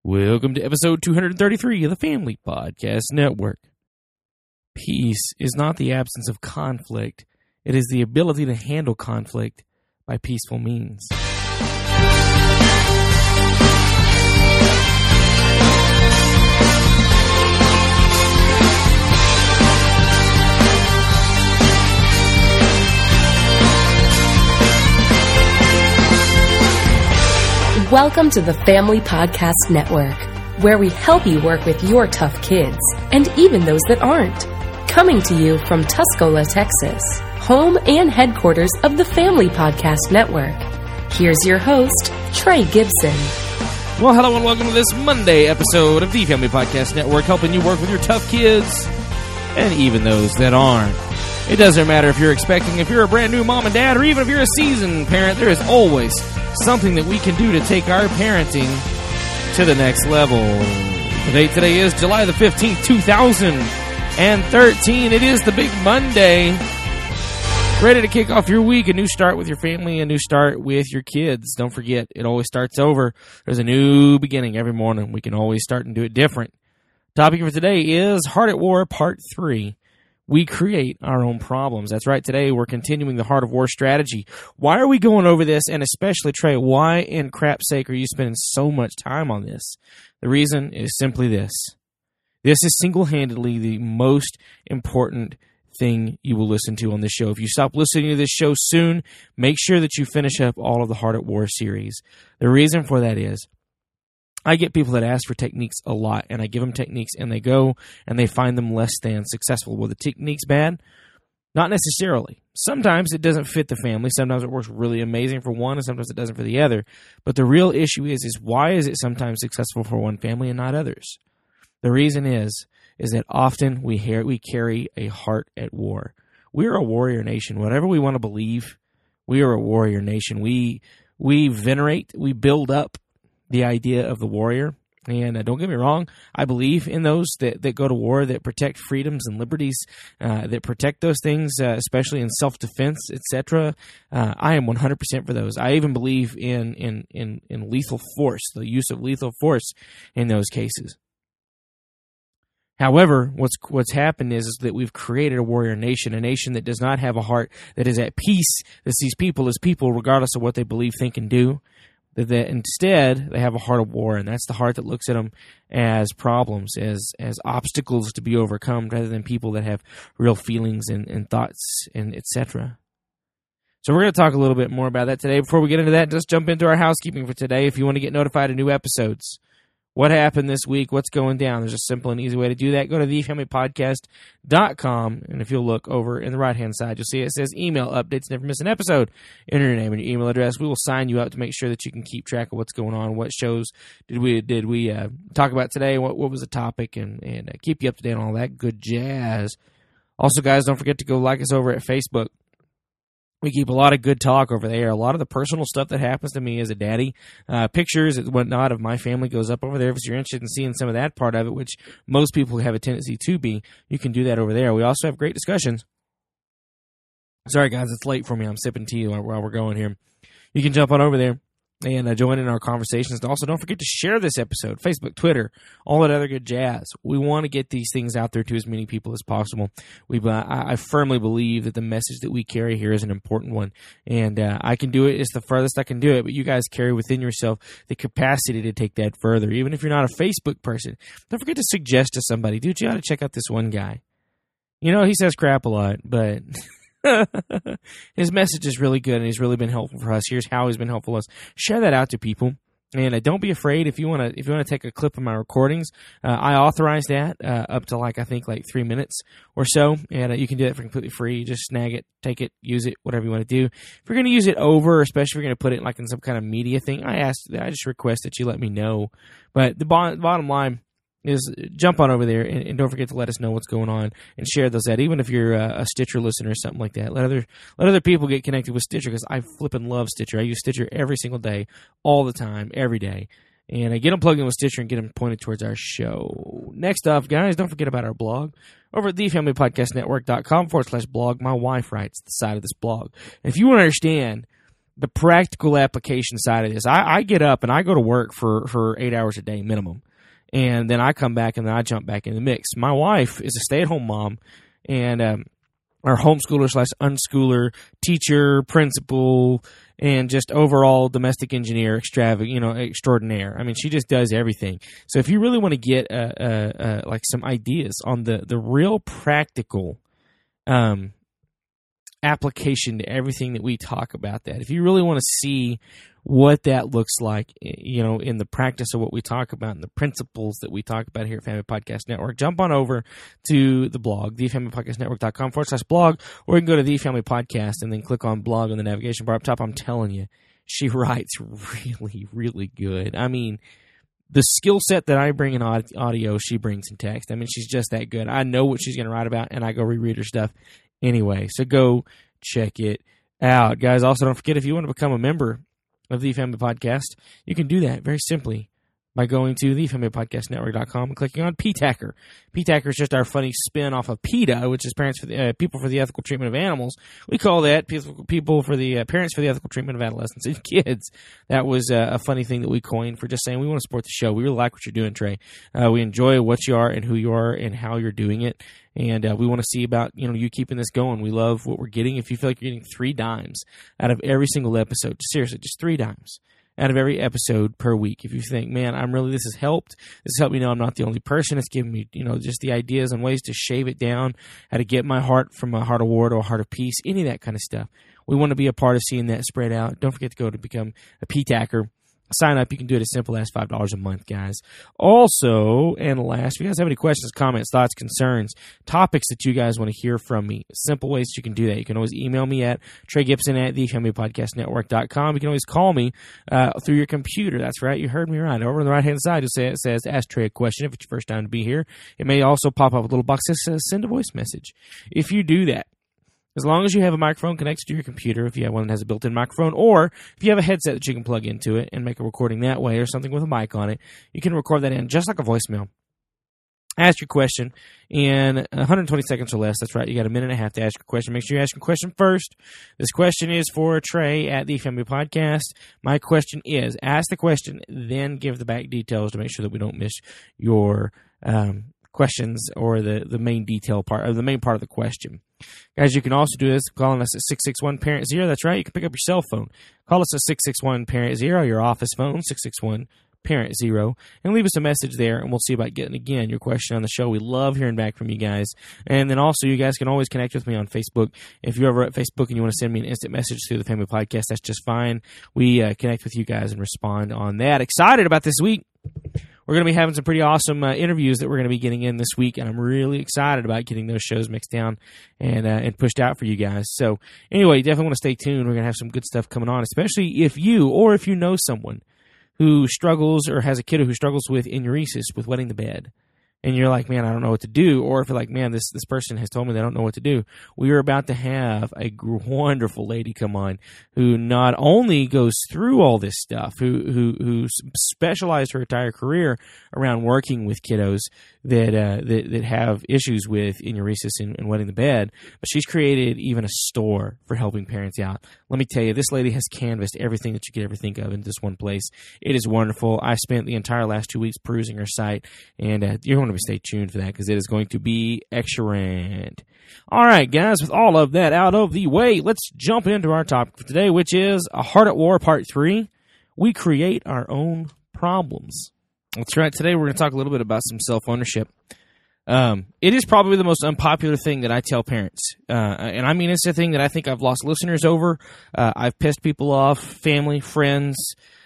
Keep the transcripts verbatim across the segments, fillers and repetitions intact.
Welcome to episode two thirty-three of the Family Podcast Network. Peace is not the absence of conflict. It is the ability to handle conflict by peaceful means. Welcome to the Family Podcast Network, where we help you work with your tough kids, and even those that aren't. Coming to you from Tuscola, Texas, home and headquarters of the Family Podcast Network. Here's your host, Trey Gibson. Well, hello and welcome to this Monday episode of the Family Podcast Network, helping you work with your tough kids, and even those that aren't. It doesn't matter if you're expecting, if you're a brand new mom and dad, or even if you're a seasoned parent, there is always something that we can do to take our parenting to the next level. The date today is July the fifteenth, two thousand thirteen. It is the big Monday. Ready to kick off your week, a new start with your family, a new start with your kids. Don't forget, it always starts over. There's a new beginning every morning. We can always start and do it different. Topic for today is Heart at War Part three. We create our own problems. That's right. Today we're continuing the Heart of War strategy. Why are we going over this? And especially, Trey, why in crap's sake are you spending so much time on this? The reason is simply this. This is single-handedly the most important thing you will listen to on this show. If you stop listening to this show soon, make sure that you finish up all of the Heart at War series. The reason for that is I get people that ask for techniques a lot, and I give them techniques, and they go and they find them less than successful. Well, the technique's bad? Not necessarily. Sometimes it doesn't fit the family. Sometimes it works really amazing for one, and sometimes it doesn't for the other. But the real issue is, is why is it sometimes successful for one family and not others? The reason is, is that often we hear, we carry a heart at war. We are a warrior nation. Whatever we want to believe, we are a warrior nation. We we venerate, we build up the idea of the warrior. And uh, don't get me wrong, I believe in those that, that go to war, that protect freedoms and liberties, uh, that protect those things, uh, especially in self-defense, et cetera. Uh, I am one hundred percent for those. I even believe in, in, in, in lethal force, the use of lethal force in those cases. However, what's what's happened is, is that we've created a warrior nation, a nation that does not have a heart that is at peace, that sees people as people regardless of what they believe, think, and do. That instead, they have a heart of war, and that's the heart that looks at them as problems, as as obstacles to be overcome, rather than people that have real feelings and, and thoughts, and et cetera. So we're going to talk a little bit more about that today. Before we get into that, just jump into our housekeeping for today. If you want to get notified of new episodes, what happened this week, what's going down, there's a simple and easy way to do that. Go to the family podcast dot com, and if you'll look over in the right-hand side, you'll see it says email updates, never miss an episode. Enter your name and your email address. We will sign you up to make sure that you can keep track of what's going on, what shows did we did we uh, talk about today, what what was the topic, and, and uh, keep you up to date on all that good jazz. Also, guys, don't forget to go like us over at Facebook. We keep a lot of good talk over there. A lot of the personal stuff that happens to me as a daddy, uh, pictures and whatnot of my family goes up over there. If you're interested in seeing some of that part of it, which most people have a tendency to be, you can do that over there. We also have great discussions. Sorry, guys, it's late for me. I'm sipping tea while we're going here. You can jump on over there and uh, join in our conversations. And also, don't forget to share this episode, Facebook, Twitter, all that other good jazz. We want to get these things out there to as many people as possible. We, uh, I, I firmly believe that the message that we carry here is an important one, and uh, I can do it. It's the furthest I can do it, but you guys carry within yourself the capacity to take that further. Even if you're not a Facebook person, don't forget to suggest to somebody, dude, you ought to check out this one guy. You know, he says crap a lot, but his message is really good, and he's really been helpful for us. Here's how he's been helpful to us. Share that out to people, and uh, don't be afraid if you want to. If you want to take a clip of my recordings, uh, I authorize that uh, up to like I think like three minutes or so, and uh, you can do that for completely free. Just snag it, take it, use it, whatever you want to do. If you're going to use it over, especially if you're going to put it like in some kind of media thing, I ask, I just request that you let me know. But the bo- bottom line is jump on over there and, and don't forget to let us know what's going on and share those out. Even if you're a, a Stitcher listener or something like that, let other let other people get connected with Stitcher, because I flipping love Stitcher. I use Stitcher every single day, all the time, every day. And I get them plugged in with Stitcher and get them pointed towards our show. Next up, guys, don't forget about our blog. Over at the family podcast network dot com forward slash blog, my wife writes the side of this blog. And if you want to understand the practical application side of this. I, I get up and I go to work for, for eight hours a day minimum. And then I come back and then I jump back in the mix. My wife is a stay-at-home mom and um, our homeschooler slash unschooler, teacher, principal, and just overall domestic engineer extravagant, you know, extraordinaire. I mean, she just does everything. So if you really want to get uh, uh, uh, like some ideas on the, the real practical um, application to everything that we talk about, that if you really want to see what that looks like, you know, in the practice of what we talk about and the principles that we talk about here at Family Podcast Network, jump on over to the blog, the family podcast network dot com forward slash blog, or you can go to The Family Podcast and then click on blog on the navigation bar up top. I'm telling you, she writes really, really good. I mean, the skill set that I bring in audio, she brings in text. I mean, she's just that good. I know what she's going to write about, and I go reread her stuff anyway. So go check it out. Guys, also don't forget, if you want to become a member of The Family Podcast, you can do that very simply by going to the family podcast network dot com and clicking on P TACR. P TACR is just our funny spin off of PETA, which is Parents for the uh, People for the Ethical Treatment of Animals. We call that People for the uh, Parents for the Ethical Treatment of Adolescents and Kids. That was uh, a funny thing that we coined for just saying we want to support the show. We really like what you're doing, Trey. Uh, we enjoy what you are and who you are and how you're doing it. And uh, we want to see about, you know, you keeping this going. We love what we're getting. If you feel like you're getting three dimes out of every single episode, seriously, just three dimes out of every episode per week. If you think, man, I'm really, this has helped. This has helped me know I'm not the only person. It's given me, you know, just the ideas and ways to shave it down, how to get my heart from a heart of war to a heart of peace, any of that kind of stuff. We want to be a part of seeing that spread out. Don't forget to go to become a P TACR. Sign up. You can do it as simple as five dollars a month, guys. Also, and last, if you guys have any questions, comments, thoughts, concerns, topics that you guys want to hear from me, simple ways that you can do that. You can always email me at Trey Gibson at the family podcast network dot com. You can always call me uh, through your computer. That's right. You heard me right. Over on the right-hand side, you'll say it says, ask Trey a question if it's your first time to be here. It may also pop up a little box that says, send a voice message. If you do that, as long as you have a microphone connected to your computer, if you have one that has a built-in microphone, or if you have a headset that you can plug into it and make a recording that way, or something with a mic on it, you can record that in just like a voicemail. Ask your question in one hundred twenty seconds or less. That's right. You got a minute and a half to ask your question. Make sure you ask your question first. This question is for Trey at The Family Podcast. My question is, ask the question, then give the back details to make sure that we don't miss your um, questions or the, the main detail part, or the main part of the question. Guys, you can also do this calling us at six six one parent zero. That's right. You can pick up your cell phone. Call us at six six one parent zero, your office phone, six six one parent zero, and leave us a message there, and we'll see about getting, again, your question on the show. We love hearing back from you guys. And then also, you guys can always connect with me on Facebook. If you're ever at Facebook and you want to send me an instant message through the Family Podcast, that's just fine. We uh, connect with you guys and respond on that. Excited about this week. We're going to be having some pretty awesome uh, interviews that we're going to be getting in this week, and I'm really excited about getting those shows mixed down and uh, and pushed out for you guys. So anyway, you definitely want to stay tuned. We're going to have some good stuff coming on, especially if you or if you know someone who struggles or has a kiddo who struggles with enuresis, with wetting the bed. And you're like, man, I don't know what to do. Or if you're like, man, this, this person has told me they don't know what to do. We are about to have a wonderful lady come on who not only goes through all this stuff, who who, who specialized her entire career around working with kiddos that uh, that, that have issues with enuresis and, and wetting the bed, but she's created even a store for helping parents out. Let me tell you, this lady has canvassed everything that you could ever think of in this one place. It is wonderful. I spent the entire last two weeks perusing her site, and uh, you're going to stay tuned for that because it is going to be excellent. All right, guys, with all of that out of the way, let's jump into our topic for today, which is A Heart at War Part three. We create our own problems. That's right. Today we're going to talk a little bit about some self-ownership. Um, it is probably the most unpopular thing that I tell parents. Uh, and I mean, it's a thing that I think I've lost listeners over. Uh, I've pissed people off, family, friends,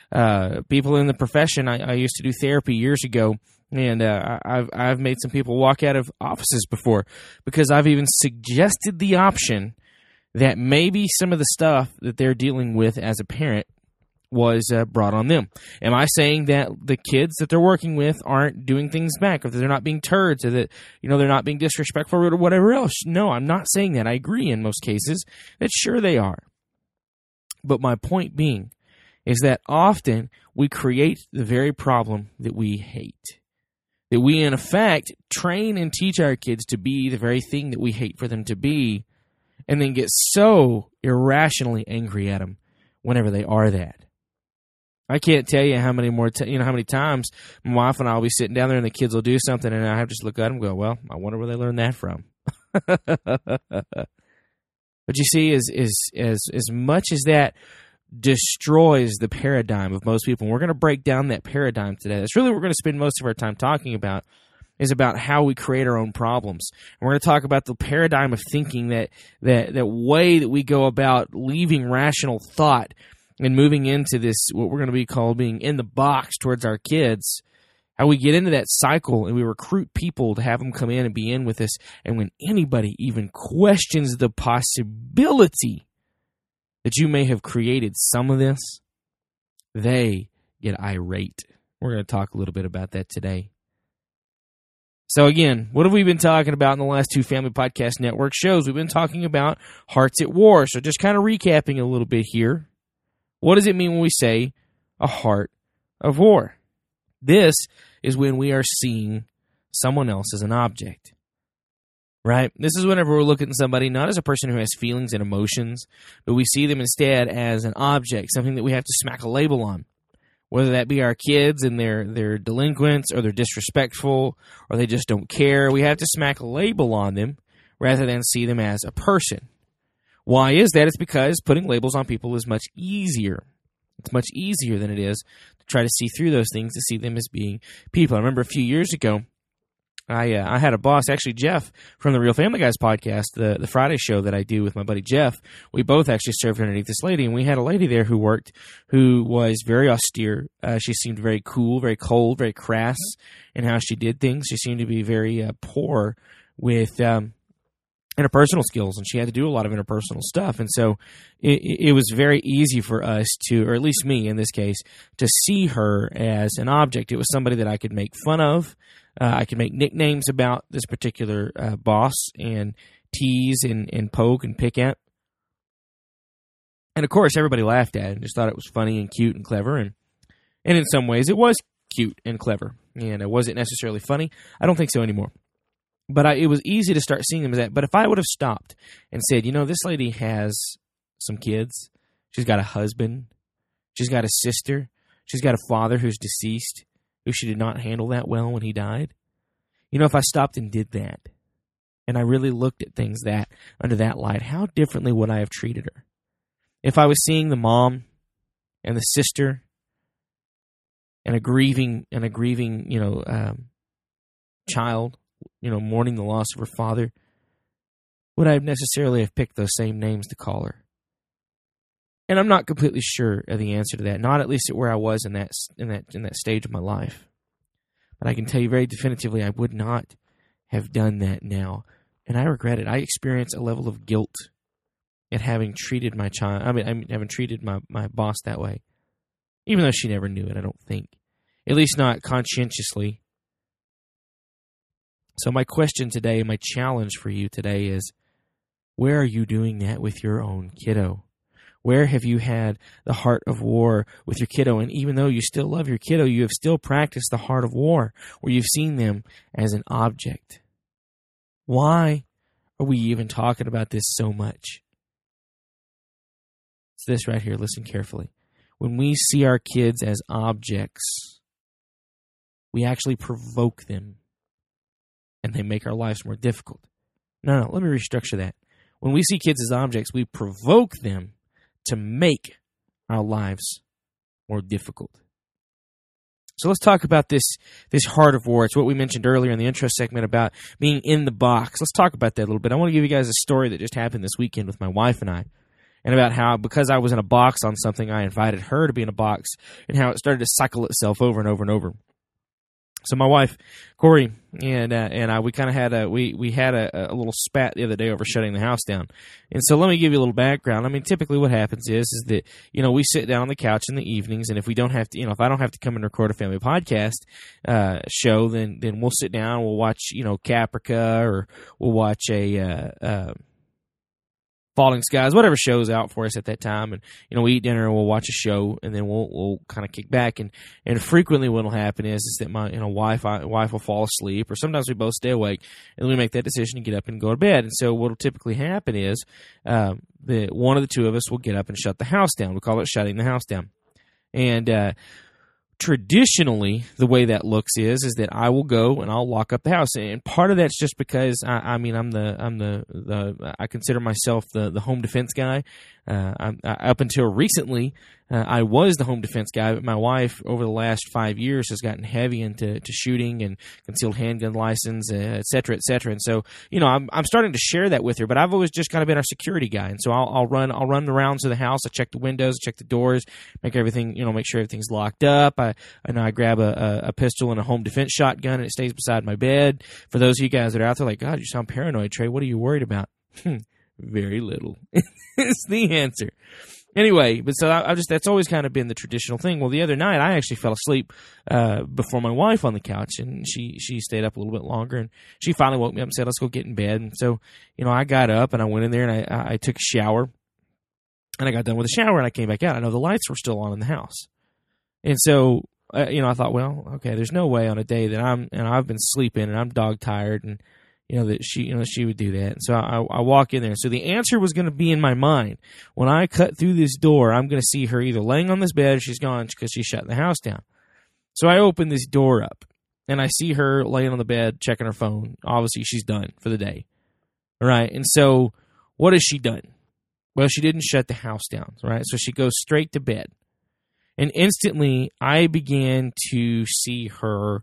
uh, people in the profession. I, I used to do therapy years ago. And uh, I've I've made some people walk out of offices before because I've even suggested the option that maybe some of the stuff that they're dealing with as a parent was uh, brought on them. Am I saying that the kids that they're working with aren't doing things back, or that they're not being turds, or that, you know, they're not being disrespectful or whatever else? No, I'm not saying that. I agree in most cases that sure they are. But my point being is that often we create the very problem that we hate. That we, in effect, train and teach our kids to be the very thing that we hate for them to be, and then get so irrationally angry at them whenever they are that. I can't tell you how many more, t- you know, how many times my wife and I will be sitting down there and the kids will do something and I have to just look at them and go, well, I wonder where they learned that from. But you see, as, as, as, as much as that destroys the paradigm of most people, and we're going to break down that paradigm today. That's really what we're going to spend most of our time talking about, is about how we create our own problems. And we're going to talk about the paradigm of thinking, that, that, that way that we go about leaving rational thought and moving into this, what we're going to be called being in the box towards our kids, how we get into that cycle and we recruit people to have them come in and be in with us. And when anybody even questions the possibility that you may have created some of this, they get irate. We're going to talk a little bit about that today. So again, what have we been talking about in the last two Family Podcast Network shows? We've been talking about hearts at war. So just kind of recapping a little bit here. What does it mean when we say a heart of war? This is when we are seeing someone else as an object, right? This is whenever we're looking at somebody not as a person who has feelings and emotions, but we see them instead as an object, something that we have to smack a label on, whether that be our kids and they're, they're delinquents or they're disrespectful or they just don't care. We have to smack a label on them rather than see them as a person. Why is that? It's because putting labels on people is much easier. It's much easier than it is to try to see through those things, to see them as being people. I remember a few years ago, I uh, I had a boss, actually Jeff, from the Real Family Guys podcast, the, the Friday show that I do with my buddy Jeff. We both actually served underneath this lady, and we had a lady there who worked who was very austere. Uh, she seemed very cool, very cold, very crass in how she did things. She seemed to be very uh, poor with Um, interpersonal skills, and she had to do a lot of interpersonal stuff. And so it, it was very easy for us to, or at least me in this case, to see her as an object. It was somebody that I could make fun of. Uh, I could make nicknames about this particular uh, boss and tease and, and poke and pick at. And of course, everybody laughed at it and just thought it was funny and cute and clever. And, and in some ways, it was cute and clever. And it wasn't necessarily funny. I don't think so anymore. But I, it was easy to start seeing them as that. But if I would have stopped and said, you know, this lady has some kids. She's got a husband. She's got a sister. She's got a father who's deceased, who she did not handle that well when he died. You know, if I stopped and did that, and I really looked at things that under that light, how differently would I have treated her? If I was seeing the mom and the sister and a grieving, and a grieving, you know, um, child, you know, mourning the loss of her father, would I necessarily have picked those same names to call her? And I'm not completely sure of the answer to that, not at least at where I was in that in that in that stage of my life. But I can tell you very definitively, I would not have done that now, and I regret it. I experience a level of guilt at having treated my child. I mean, I mean, having treated my my boss that way, even though she never knew it. I don't think, at least not conscientiously. So my question today, my challenge for you today is, where are you doing that with your own kiddo? Where have you had the heart of war with your kiddo? And even though you still love your kiddo, you have still practiced the heart of war, where you've seen them as an object. Why are we even talking about this so much? It's this right here. Listen carefully. When we see our kids as objects, we actually provoke them. And they make our lives more difficult. No, no, let me restructure that. When we see kids as objects, we provoke them to make our lives more difficult. So let's talk about this, this heart of war. It's what we mentioned earlier in the intro segment about being in the box. Let's talk about that a little bit. I want to give you guys a story that just happened this weekend with my wife and I, and about how, because I was in a box on something, I invited her to be in a box, and how it started to cycle itself over and over and over. So my wife, Corey, and uh, and I, we kind of had a we we had a, a little spat the other day over shutting the house down. And so let me give you a little background. I mean, typically what happens is is that, you know, we sit down on the couch in the evenings, and if we don't have to, you know, if I don't have to come and record a family podcast uh, show, then then we'll sit down, we'll watch, you know, Caprica, or we'll watch a uh, uh, Falling Skies, whatever show's out for us at that time. And, you know, we eat dinner and we'll watch a show and then we'll, we'll kind of kick back. And, and frequently what'll happen is, is that my, you know, wife, I, wife will fall asleep, or sometimes we both stay awake and we make that decision to get up and go to bed. And so what'll typically happen is, um, the, one of the two of us will get up and shut the house down. We call it shutting the house down. And, uh, traditionally, the way that looks is is that I will go and I'll lock up the house, and part of that's just because I, I mean I'm the I'm the, the I consider myself the, the home defense guy. Uh, I'm, I, up until recently, uh, I was the home defense guy, but my wife over the last five years has gotten heavy into to shooting and concealed handgun license, uh, et cetera, et cetera. And so, you know, I'm I'm starting to share that with her, but I've always just kind of been our security guy. And so I'll, I'll run I'll run the rounds of the house. I check the windows, I check the doors, make everything, you know, make sure everything's locked up. I I know I grab a, a, a pistol and a home defense shotgun, and it stays beside my bed. For those of you guys that are out there like, God, you sound paranoid, Trey. What are you worried about? Very little. It's the answer. Anyway, but so I, I just that's always kind of been the traditional thing. Well, the other night I actually fell asleep uh, before my wife on the couch, and she she stayed up a little bit longer, and she finally woke me up and said, "Let's go get in bed." And so, you know, I got up and I went in there and I I took a shower, and I got done with the shower and I came back out. I know the lights were still on in the house, and so uh, you know I thought, well, okay, there's no way on a day that I'm and I've been sleeping and I'm dog tired and. You know, that she, you know, she would do that. And so I, I walk in there. So the answer was going to be in my mind. When I cut through this door, I'm going to see her either laying on this bed or she's gone because she's shutting the house down. So I open this door up and I see her laying on the bed, checking her phone. Obviously, she's done for the day. All right. And so what has she done? Well, she didn't shut the house down. Right. So she goes straight to bed. And instantly I began to see her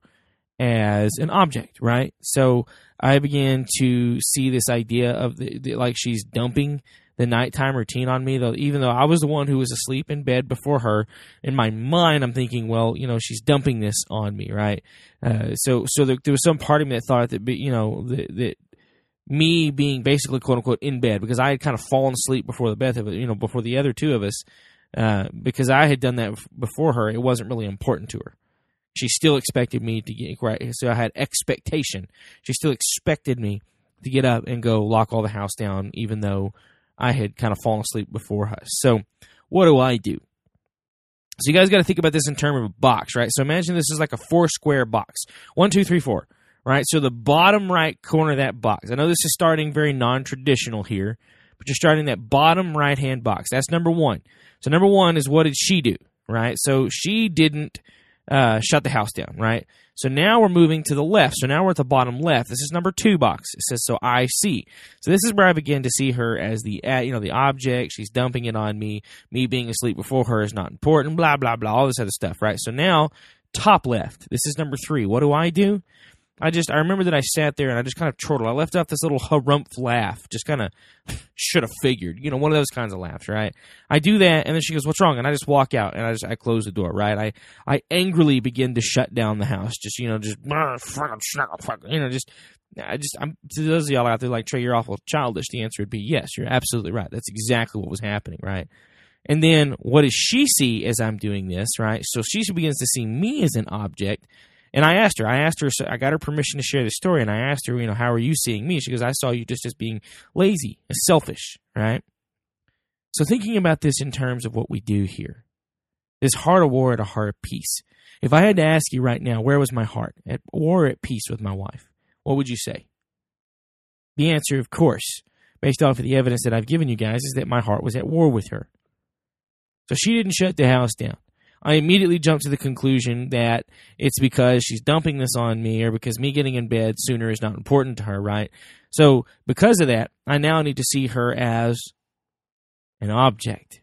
as an object, right? So I began to see this idea of the, the, like she's dumping the nighttime routine on me, though. Even though I was the one who was asleep in bed before her, in my mind I'm thinking, well, you know, she's dumping this on me, right? Uh, so, so there, there was some part of me that thought that, you know, that, that me being basically quote unquote in bed because I had kind of fallen asleep before the bed of it, you know, before the other two of us, uh, because I had done that before her. It wasn't really important to her. She still expected me to get right, so I had expectation. She still expected me to get up and go lock all the house down, even though I had kind of fallen asleep before her. So, what do I do? So, you guys got to think about this in terms of a box, right? So, imagine this is like a four square box. One, two, three, four, right? So, the bottom right corner of that box. I know this is starting very non-traditional here, but you're starting that bottom right-hand box. That's number one. So, number one is what did she do, right? So, she didn't. Uh, shut the house down, right? So now we're moving to the left. So now we're at the bottom left. This is number two box. It says, so I see. So this is where I begin to see her as the, you know, the object. She's dumping it on me. Me being asleep before her is not important, blah, blah, blah, all this other stuff, right? So now, top left. This is number three. What do I do? I just, I remember that I sat there and I just kind of chortled. I left off this little harumph laugh, just kind of should have figured, you know, one of those kinds of laughs, right? I do that, and then she goes, what's wrong? And I just walk out, and I just, I close the door, right? I, I angrily begin to shut down the house, just, you know, just, you know, just, I just, I'm, to those of y'all out there like, Trey, you're awful childish, the answer would be yes, you're absolutely right. That's exactly what was happening, right? And then what does she see as I'm doing this, right? So she begins to see me as an object. And I asked her, I asked her, so I got her permission to share the story, and I asked her, you know, how are you seeing me? She goes, I saw you just as being lazy and selfish, right? So thinking about this in terms of what we do here, this heart of war at a heart of peace. If I had to ask you right now, where was my heart? At war or at peace with my wife? What would you say? The answer, of course, based off of the evidence that I've given you guys, is that my heart was at war with her. So she didn't shut the house down. I immediately jumped to the conclusion that it's because she's dumping this on me or because me getting in bed sooner is not important to her, right? So because of that, I now need to see her as an object.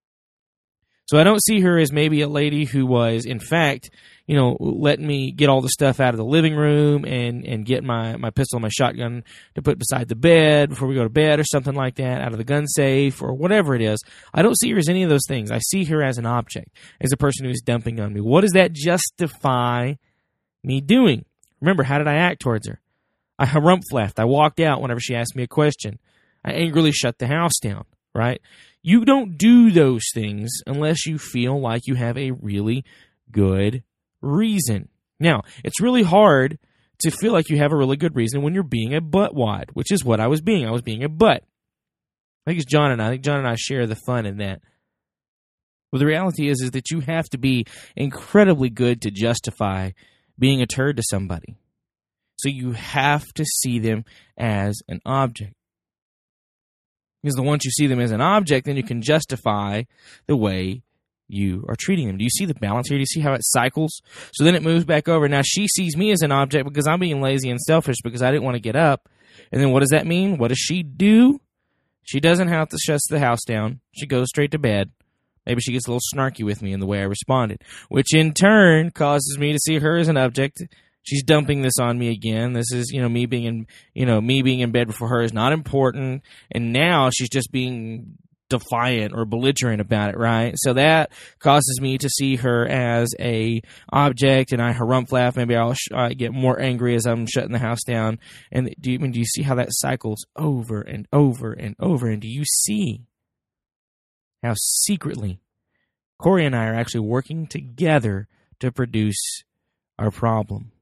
So I don't see her as maybe a lady who was, in fact, you know, letting me get all the stuff out of the living room and, and get my, my pistol and my shotgun to put beside the bed before we go to bed or something like that, out of the gun safe or whatever it is. I don't see her as any of those things. I see her as an object, as a person who's dumping on me. What does that justify me doing? Remember, how did I act towards her? I harumph laughed. I walked out whenever she asked me a question. I angrily shut the house down, right? You don't do those things unless you feel like you have a really good reason. Now, it's really hard to feel like you have a really good reason when you're being a buttwad, which is what I was being. I was being a butt. I think it's John and I. I think John and I share the fun in that. Well, the reality is, is that you have to be incredibly good to justify being a turd to somebody. So you have to see them as an object. Because the once you see them as an object, then you can justify the way you are treating them. Do you see the balance here? Do you see how it cycles? So then it moves back over. Now she sees me as an object because I'm being lazy and selfish because I didn't want to get up. And then what does that mean? What does she do? She doesn't have to shut the house down. She goes straight to bed. Maybe she gets a little snarky with me in the way I responded, which in turn causes me to see her as an object. She's dumping this on me again. This is, you know, me being in, you know, me being in bed before her is not important. And now she's just being defiant or belligerent about it, right? So that causes me to see her as a object, and I harumph laugh. Maybe I'll sh- I get more angry as I'm shutting the house down. And do you, do you see how that cycles over and over and over? And do you see how secretly Corey and I are actually working together to produce our problem?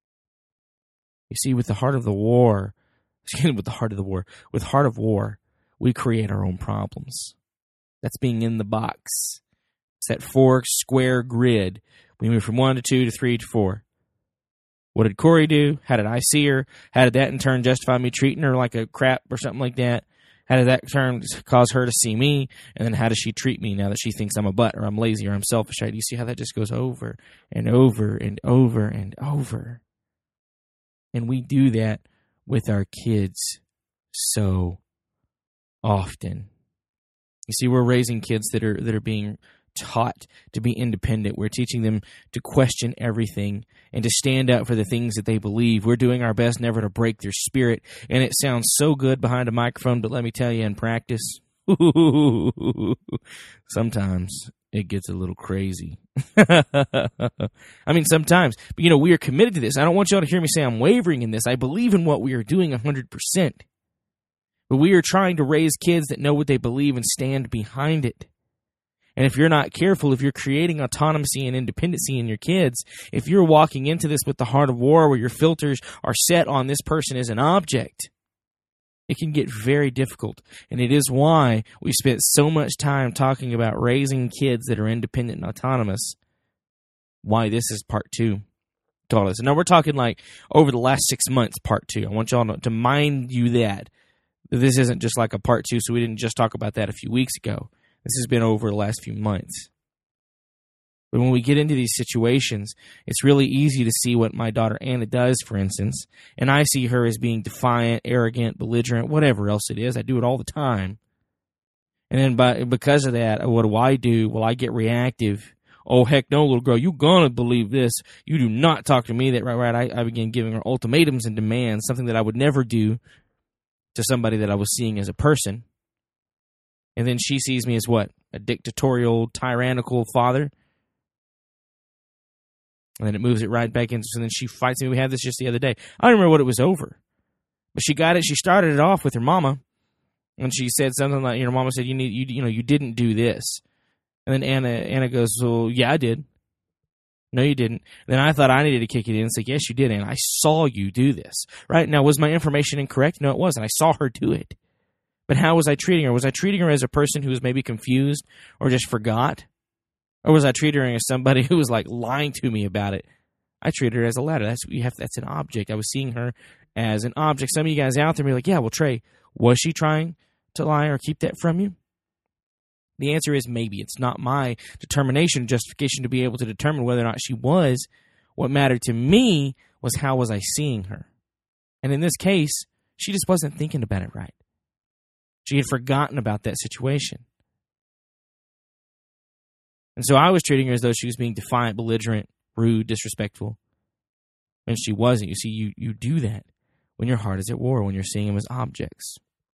You see, with the heart of the war, excuse me, with the heart of the war, with heart of war, we create our own problems. That's being in the box. It's that four square grid. We move from one to two to three to four. What did Corey do? How did I see her? How did that in turn justify me treating her like a crap or something like that? How did that in turn cause her to see me? And then how does she treat me now that she thinks I'm a butt or I'm lazy or I'm selfish? Do you see how that just goes over and over and over and over? And we do that with our kids so often. You see, we're raising kids that are that are being taught to be independent. We're teaching them to question everything and to stand up for the things that they believe. We're doing our best never to break their spirit. And it sounds so good behind a microphone, but let me tell you, in practice, sometimes it gets a little crazy. I mean, sometimes. But, you know, we are committed to this. I don't want y'all to hear me say I'm wavering in this. I believe in what we are doing one hundred percent. But we are trying to raise kids that know what they believe and stand behind it. And if you're not careful, if you're creating autonomy and independency in your kids, if you're walking into this with the heart of war where your filters are set on this person as an object, it can get very difficult. And it is why we spent so much time talking about raising kids that are independent and autonomous. Why this is part two. Told us. And now we're talking like over the last six months, part two. I want y'all to, to mind you that. This isn't just like a part two, so we didn't just talk about that a few weeks ago. This has been over the last few months. But when we get into these situations, it's really easy to see what my daughter Anna does, for instance, and I see her as being defiant, arrogant, belligerent, whatever else it is. I do it all the time. And then by, because of that, what do I do? Well, I get reactive. Oh, heck no, little girl, you gonna believe this. You do not talk to me that right, right. I, I begin giving her ultimatums and demands, something that I would never do to somebody that I was seeing as a person. And then she sees me as what? A dictatorial, tyrannical father. And then it moves it right back into, so then she fights me. We had this just the other day. I don't remember what it was over. But she got it, she started it off with her mama. And she said something like, you know, mama said, you need, you, you know, you didn't do this. And then Anna, Anna goes, well, yeah, I did. No, you didn't. Then I thought I needed to kick it in and say, yes, you did, and I saw you do this. Right? Now, was my information incorrect? No, it wasn't. I saw her do it. But how was I treating her? Was I treating her as a person who was maybe confused or just forgot? Or was I treating her as somebody who was like lying to me about it? I treated her as a ladder. That's you have. That's an object. I was seeing her as an object. Some of you guys out there be like, yeah, well, Trey, was she trying to lie or keep that from you? The answer is maybe. It's not my determination, justification to be able to determine whether or not she was. What mattered to me was how was I seeing her. And in this case, she just wasn't thinking about it right. She had forgotten about that situation. And so I was treating her as though she was being defiant, belligerent, rude, disrespectful. And she wasn't. You see, you, you do that when your heart is at war, when you're seeing them as objects.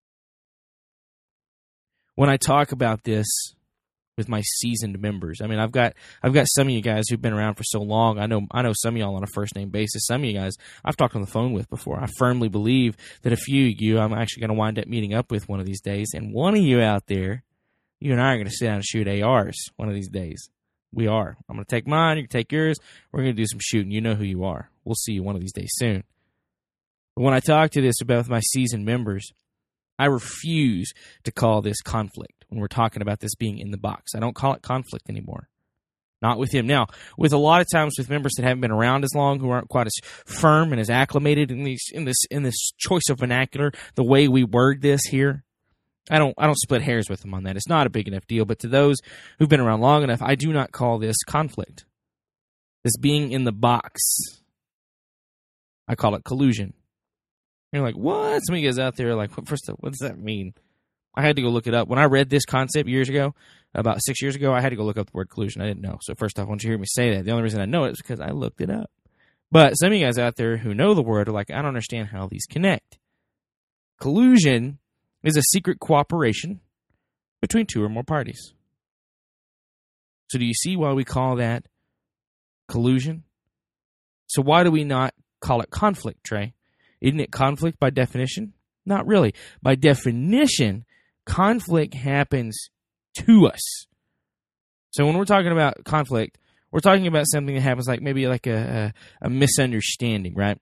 When I talk about this with my seasoned members, I mean, I've got I've got some of you guys who've been around for so long. I know I know some of y'all on a first name basis. Some of you guys I've talked on the phone with before. I firmly believe that a few of you I'm actually going to wind up meeting up with one of these days. And one of you out there, you and I are going to sit down and shoot A Rs one of these days. We are. I'm going to take mine. You can take yours. We're going to do some shooting. You know who you are. We'll see you one of these days soon. But when I talk to this about my seasoned members, I refuse to call this conflict when we're talking about this being in the box. I don't call it conflict anymore. Not with him. Now, with a lot of times with members that haven't been around as long, who aren't quite as firm and as acclimated in these in this in this choice of vernacular, the way we word this here, I don't I don't split hairs with them on that. It's not a big enough deal. But to those who've been around long enough, I do not call this conflict. This being in the box. I call it collusion. You're like, what? Some of you guys out there are like, what, first of all, what does that mean? I had to go look it up. When I read this concept years ago, about six years ago, I had to go look up the word collusion. I didn't know. So first off, I want you to hear me say that. The only reason I know it is because I looked it up. But some of you guys out there who know the word are like, I don't understand how these connect. Collusion is a secret cooperation between two or more parties. So do you see why we call that collusion? So why do we not call it conflict, Trey? Isn't it conflict by definition? Not really. By definition, conflict happens to us. So when we're talking about conflict, we're talking about something that happens like maybe like a, a, a misunderstanding, right?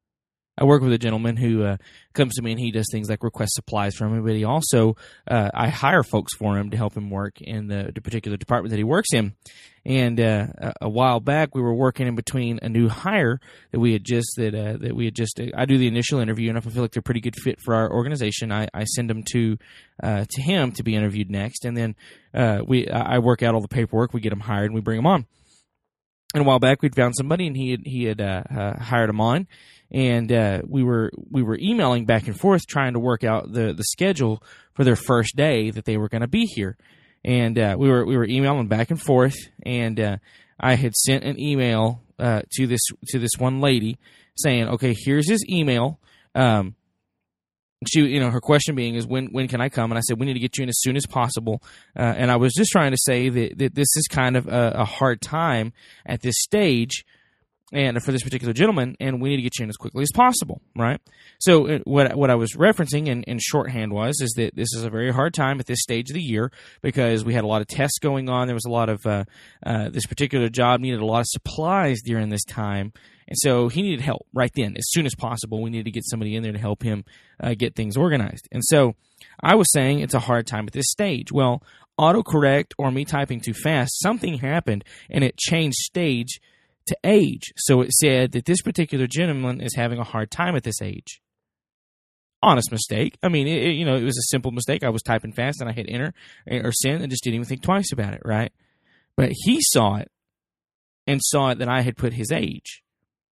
I work with a gentleman who uh, comes to me and he does things like request supplies from me, but he also, uh, I hire folks for him to help him work in the, the particular department that he works in. And uh, a, a while back, we were working in between a new hire that we had just, that uh, that we had just, uh, I do the initial interview, and if I feel like they're a pretty good fit for our organization, I, I send them to uh, to him to be interviewed next. And then uh, we, I work out all the paperwork, we get them hired, and we bring them on. And a while back, we'd found somebody, and he had, he had uh, uh, hired him on. And uh, we were we were emailing back and forth trying to work out the, the schedule for their first day that they were going to be here. And uh, we were we were emailing back and forth. And uh, I had sent an email uh, to this to this one lady saying, "Okay, here's his email." Um, she, you know, her question being is, "When when can I come?" And I said, "We need to get you in as soon as possible." Uh, and I was just trying to say that that this is kind of a, a hard time at this stage. And for this particular gentleman, and we need to get you in as quickly as possible, right? So what what I was referencing in, in shorthand was is that this is a very hard time at this stage of the year because we had a lot of tests going on. There was a lot of uh, uh, this particular job needed a lot of supplies during this time, and so he needed help right then, as soon as possible. We needed to get somebody in there to help him uh, get things organized. And so I was saying it's a hard time at this stage. Well, autocorrect or me typing too fast, something happened, and it changed stage to age. So it said that this particular gentleman is having a hard time at this age. Honest mistake. I mean, it, you know, it was a simple mistake. I was typing fast and I hit enter or send and just didn't even think twice about it, right? But he saw it and saw it that I had put his age.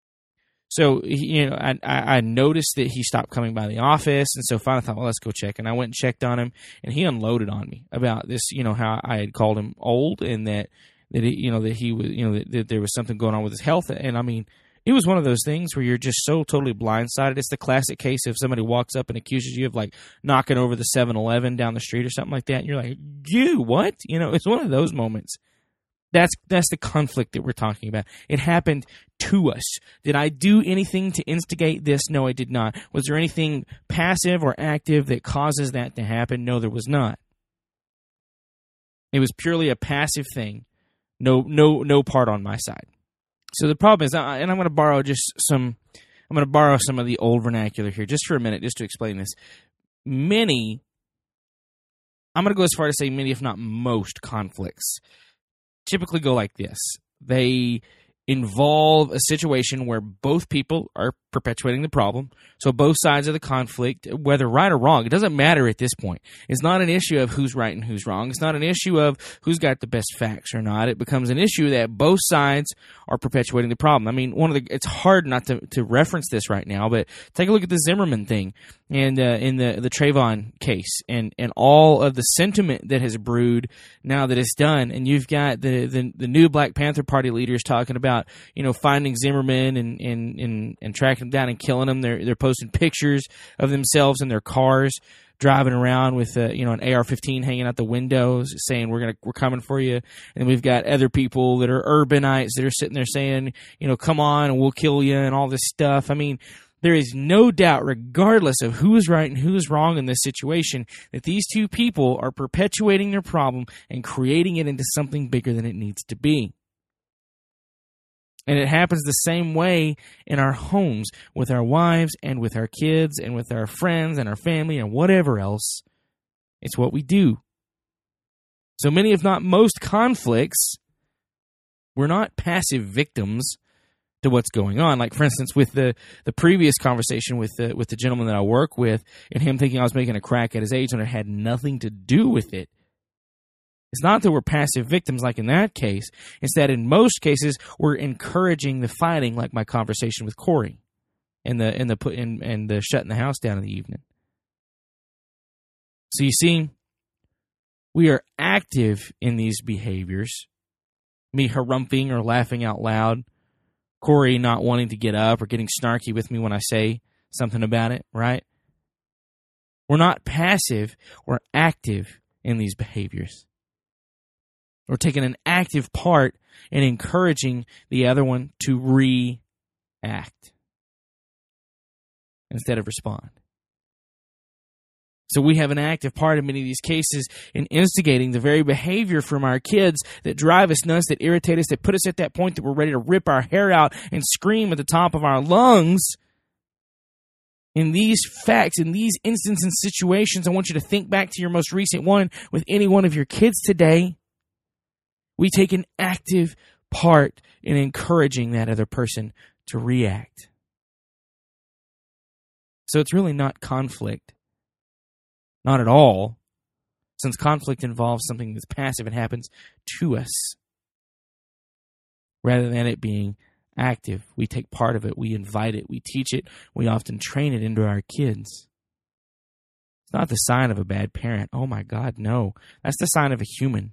So, you know, I, I noticed that he stopped coming by the office, and so finally I thought, well, let's go check. And I went and checked on him, and he unloaded on me about this, you know, how I had called him old and that that he, you know, that he was, you know, that, that there was something going on with his health. And I mean, it was one of those things where you're just so totally blindsided. It's the classic case if somebody walks up and accuses you of like knocking over the seven eleven down the street or something like that. And you're like, you, what? You know, it's one of those moments. That's, that's the conflict that we're talking about. It happened to us. Did I do anything to instigate this? No, I did not. Was there anything passive or active that causes that to happen? No, there was not. It was purely a passive thing. No, no, no part on my side. So the problem is, and I'm going to borrow just some, I'm going to borrow some of the old vernacular here just for a minute, just to explain this. Many, I'm going to go as far to say many, if not most, conflicts typically go like this. They involve a situation where both people are perpetuating the problem. So both sides of the conflict, whether right or wrong, it doesn't matter at this point. It's not an issue of who's right and who's wrong. It's not an issue of who's got the best facts or not. It becomes an issue that both sides are perpetuating the problem. I mean, one of the it's hard not to, to reference this right now, but take a look at the Zimmerman thing and uh, in the the Trayvon case and, and all of the sentiment that has brewed now that it's done. And you've got the, the, the new Black Panther Party leaders talking about, you know, finding Zimmerman and, and, and, and tracking him down and killing him. They're they're posting pictures of themselves in their cars driving around with uh, you know an A R fifteen hanging out the windows, saying we're gonna we're coming for you. And we've got other people that are urbanites that are sitting there saying, you know, come on and we'll kill you and all this stuff. I mean, there is no doubt, regardless of who is right and who is wrong in this situation, that these two people are perpetuating their problem and creating it into something bigger than it needs to be. And it happens the same way in our homes, with our wives and with our kids and with our friends and our family and whatever else. It's what we do. So many, if not most, conflicts, we're not passive victims to what's going on. Like, for instance, with the, the previous conversation with the, with the gentleman that I work with, and him thinking I was making a crack at his age when it had nothing to do with it. It's not that we're passive victims like in that case. It's that in most cases, we're encouraging the fighting, like my conversation with Corey and the, and the, put in, and the shutting the house down in the evening. So you see, we are active in these behaviors. Me harumphing or laughing out loud. Corey not wanting to get up or getting snarky with me when I say something about it, right? We're not passive. We're active in these behaviors. We're taking an active part in encouraging the other one to react instead of respond. So we have an active part in many of these cases in instigating the very behavior from our kids that drive us nuts, that irritate us, that put us at that point that we're ready to rip our hair out and scream at the top of our lungs. In these facts, in these instances and situations, I want you to think back to your most recent one with any one of your kids today. We take an active part in encouraging that other person to react. So it's really not conflict. Not at all. Since conflict involves something that's passive, it happens to us. Rather than it being active, we take part of it, we invite it, we teach it, we often train it into our kids. It's not the sign of a bad parent. Oh my God, no. That's the sign of a human.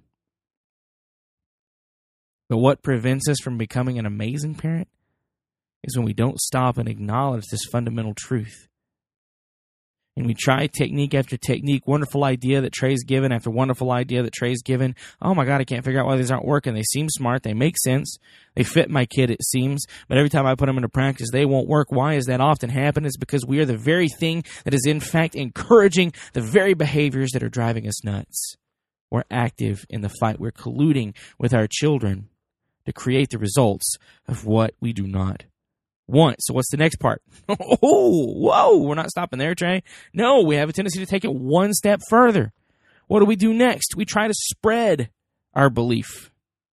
But what prevents us from becoming an amazing parent is when we don't stop and acknowledge this fundamental truth. And we try technique after technique, wonderful idea that Trey's given after wonderful idea that Trey's given. Oh my God, I can't figure out why these aren't working. They seem smart. They make sense. They fit my kid, it seems. But every time I put them into practice, they won't work. Why does that often happen? It's because we are the very thing that is in fact encouraging the very behaviors that are driving us nuts. We're active in the fight. We're colluding with our children to create the results of what we do not want. So what's the next part? Oh, whoa, we're not stopping there, Trey. No, we have a tendency to take it one step further. What do we do next? We try to spread our belief.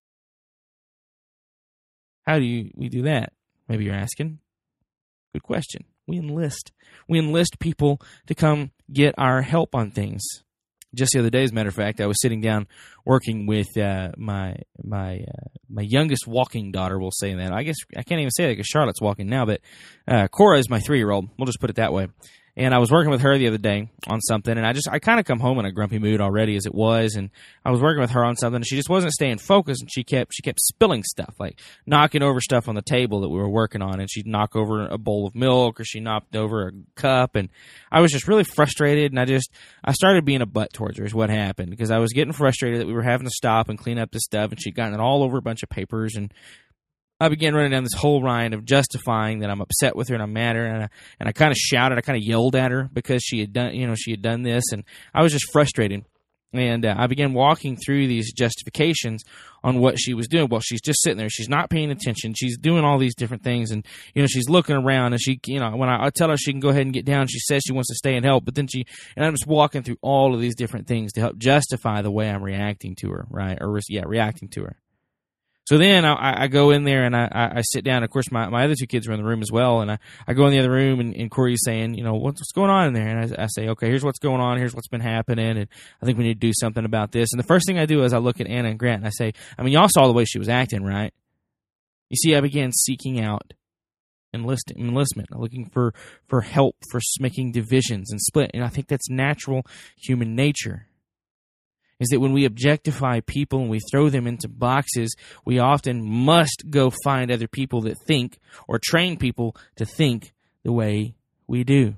How do you, we do that? Maybe you're asking. Good question. We enlist. We enlist people to come get our help on things. Just the other day, as a matter of fact, I was sitting down working with uh, my my uh, my youngest walking daughter. We'll say that. I guess I can't even say that because Charlotte's walking now, but uh, Cora is my three-year-old. We'll just put it that way. And I was working with her the other day on something, and I just I kind of come home in a grumpy mood already as it was, and I was working with her on something, and she just wasn't staying focused, and she kept she kept spilling stuff, like knocking over stuff on the table that we were working on, and she'd knock over a bowl of milk, or she knocked over a cup, and I was just really frustrated, and I just I started being a butt towards her is what happened, because I was getting frustrated that we were having to stop and clean up this stuff, and she'd gotten it all over a bunch of papers, and I began running down this whole line of justifying that I'm upset with her and I'm mad at her, and I, and I kind of shouted, I kind of yelled at her because she had done, you know, she had done this, and I was just frustrated. And uh, I began walking through these justifications on what she was doing. Well, she's just sitting there, she's not paying attention, she's doing all these different things, and you know, she's looking around, and she, you know, when I, I tell her she can go ahead and get down, she says she wants to stay and help, but then she, and I'm just walking through all of these different things to help justify the way I'm reacting to her, right? Or yeah, reacting to her. So then I, I go in there and I, I sit down. Of course, my, my other two kids are in the room as well. And I, I go in the other room and, and Corey's saying, you know, what's, what's going on in there? And I, I say, okay, here's what's going on. Here's what's been happening. And I think we need to do something about this. And the first thing I do is I look at Anna and Grant and I say, I mean, y'all saw the way she was acting, right? You see, I began seeking out enlist, enlistment, looking for, for help, for making divisions and split. And I think that's natural human nature. Is that when we objectify people and we throw them into boxes, we often must go find other people that think or train people to think the way we do.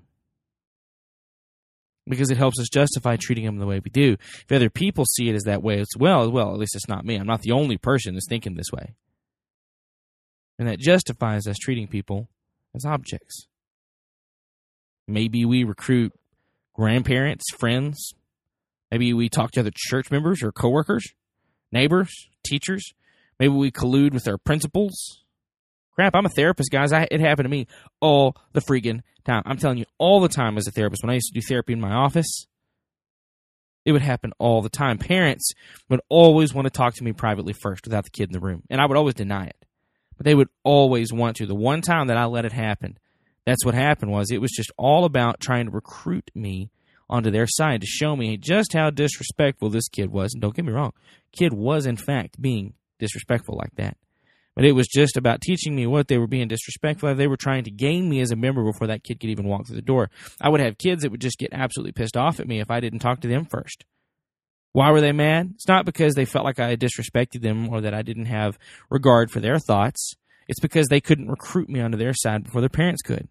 Because it helps us justify treating them the way we do. If other people see it as that way as well, as well, at least it's not me. I'm not the only person that's thinking this way. And that justifies us treating people as objects. Maybe we recruit grandparents, friends. Maybe we talk to other church members or coworkers, neighbors, teachers. Maybe we collude with our principals, Crap, I'm a therapist, guys. I, it happened to me all the freaking time. I'm telling you, all the time as a therapist. When I used to do therapy in my office, it would happen all the time. Parents would always want to talk to me privately first without the kid in the room, and I would always deny it. But they would always want to. The one time that I let it happen, that's what happened was it was just all about trying to recruit me onto their side to show me just how disrespectful this kid was. And don't get me wrong, kid was in fact being disrespectful like that. But it was just about teaching me what they were being disrespectful of. They were trying to gain me as a member before that kid could even walk through the door. I would have kids that would just get absolutely pissed off at me if I didn't talk to them first. Why were they mad? It's not because they felt like I had disrespected them or that I didn't have regard for their thoughts. It's because they couldn't recruit me onto their side before their parents could.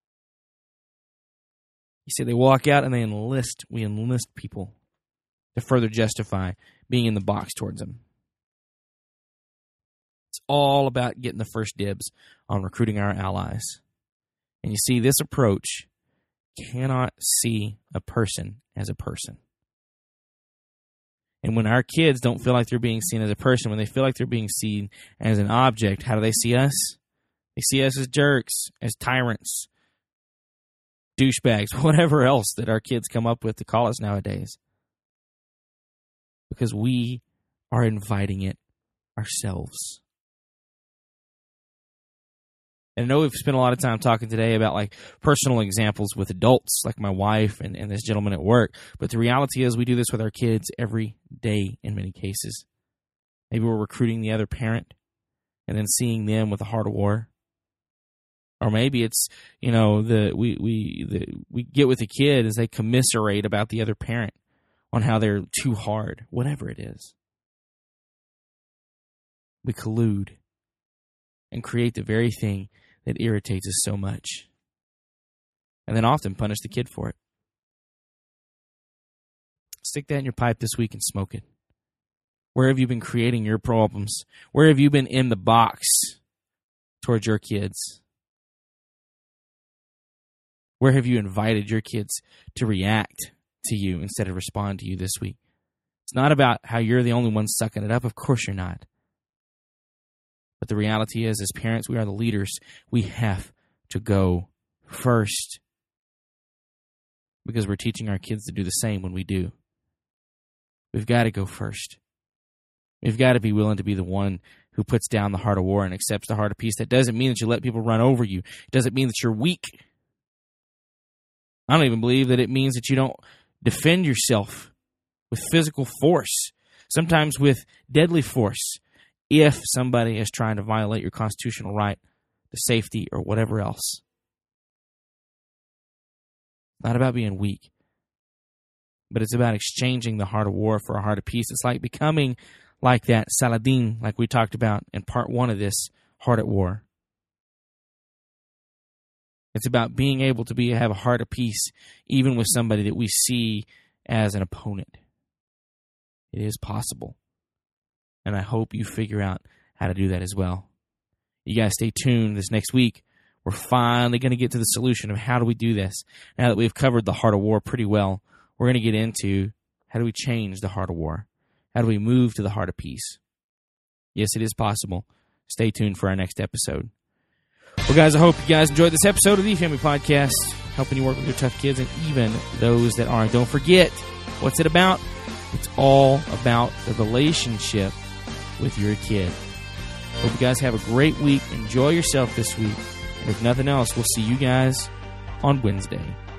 You see, they walk out and they enlist, we enlist people to further justify being in the box towards them. It's all about getting the first dibs on recruiting our allies. And you see, this approach cannot see a person as a person. And when our kids don't feel like they're being seen as a person, when they feel like they're being seen as an object, how do they see us? They see us as jerks, as tyrants, douchebags, whatever else that our kids come up with to call us nowadays. Because we are inviting it ourselves. And I know we've spent a lot of time talking today about like personal examples with adults, like my wife and, and this gentleman at work. But the reality is we do this with our kids every day in many cases. Maybe we're recruiting the other parent and then seeing them with a heart of war. Or maybe it's, you know, the we we the, we get with the kid as they commiserate about the other parent on how they're too hard, whatever it is. We collude and create the very thing that irritates us so much. And then often punish the kid for it. Stick that in your pipe this week and smoke it. Where have you been creating your problems? Where have you been in the box towards your kids? Where have you invited your kids to react to you instead of respond to you this week? It's not about how you're the only one sucking it up. Of course you're not. But the reality is, as parents, we are the leaders. We have to go first. Because we're teaching our kids to do the same when we do. We've got to go first. We've got to be willing to be the one who puts down the heart of war and accepts the heart of peace. That doesn't mean that you let people run over you. It doesn't mean that you're weak. I don't even believe that it means that you don't defend yourself with physical force, sometimes with deadly force, if somebody is trying to violate your constitutional right to safety or whatever else. It's not about being weak, but it's about exchanging the heart of war for a heart of peace. It's like becoming like that Saladin, like we talked about in part one of this Heart at War. It's about being able to be have a heart of peace even with somebody that we see as an opponent. It is possible. And I hope you figure out how to do that as well. You guys stay tuned this next week. We're finally going to get to the solution of how do we do this. Now that we've covered the heart of war pretty well, we're going to get into how do we change the heart of war? How do we move to the heart of peace? Yes, it is possible. Stay tuned for our next episode. Well, guys, I hope you guys enjoyed this episode of the Family Podcast, helping you work with your tough kids and even those that aren't. Don't forget, what's it about? It's all about the relationship with your kid. Hope you guys have a great week. Enjoy yourself this week. And if nothing else, we'll see you guys on Wednesday.